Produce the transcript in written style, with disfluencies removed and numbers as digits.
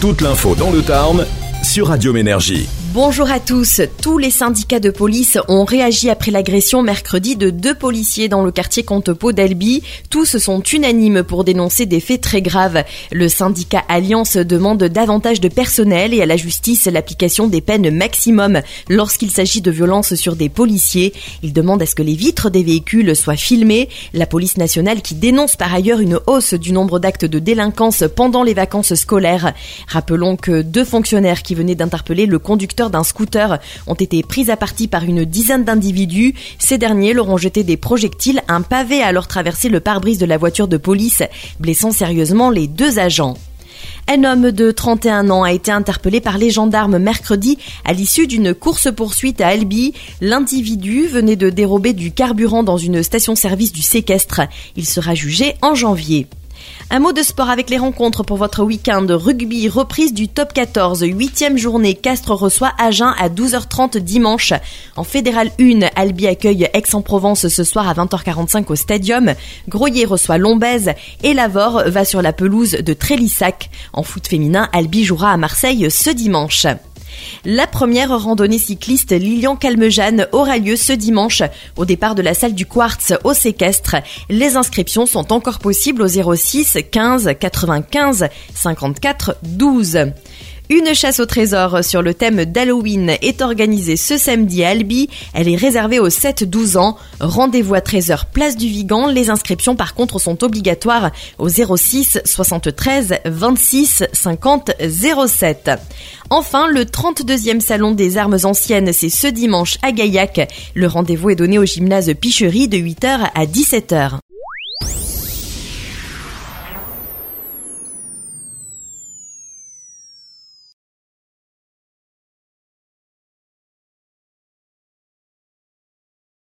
Toute l'info dans le Tarn sur Radio Ménergie. Bonjour à tous. Tous les syndicats de police ont réagi après l'agression mercredi de 2 policiers dans le quartier Contepot d'Albi. Tous sont unanimes pour dénoncer des faits très graves. Le syndicat Alliance demande davantage de personnel et à la justice l'application des peines maximum lorsqu'il s'agit de violences sur des policiers. Il demande à ce que les vitres des véhicules soient filmées. La police nationale qui dénonce par ailleurs une hausse du nombre d'actes de délinquance pendant les vacances scolaires. Rappelons que 2 fonctionnaires qui venaient d'interpeller le conducteur d'un scooter ont été pris à partie par une dizaine d'individus. Ces derniers leur ont jeté des projectiles. Un pavé a alors traversé le pare-brise de la voiture de police, blessant sérieusement les 2 agents. Un homme de 31 ans a été interpellé par les gendarmes mercredi à l'issue d'une course-poursuite à Albi. L'individu venait de dérober du carburant dans une station-service du séquestre. Il sera jugé en janvier. Un mot de sport avec les rencontres pour votre week-end. Rugby, reprise du top 14, 8e journée. Castres reçoit Agen à 12h30 dimanche. En Fédéral 1, Albi accueille Aix-en-Provence ce soir à 20h45 au Stadium. Groyer reçoit Lombez et Lavore va sur la pelouse de Trélissac. En foot féminin, Albi jouera à Marseille ce dimanche. La première randonnée cycliste Lilian-Calmejane aura lieu ce dimanche au départ de la salle du Quartz au Séquestre. Les inscriptions sont encore possibles au 06 15 95 54 12. Une chasse au trésor sur le thème d'Halloween est organisée ce samedi à Albi. Elle est réservée aux 7-12 ans. Rendez-vous à 13h, place du Vigan. Les inscriptions par contre sont obligatoires au 06 73 26 50 07. Enfin, le 32e salon des armes anciennes, c'est ce dimanche à Gaillac. Le rendez-vous est donné au gymnase Picherie de 8h à 17h.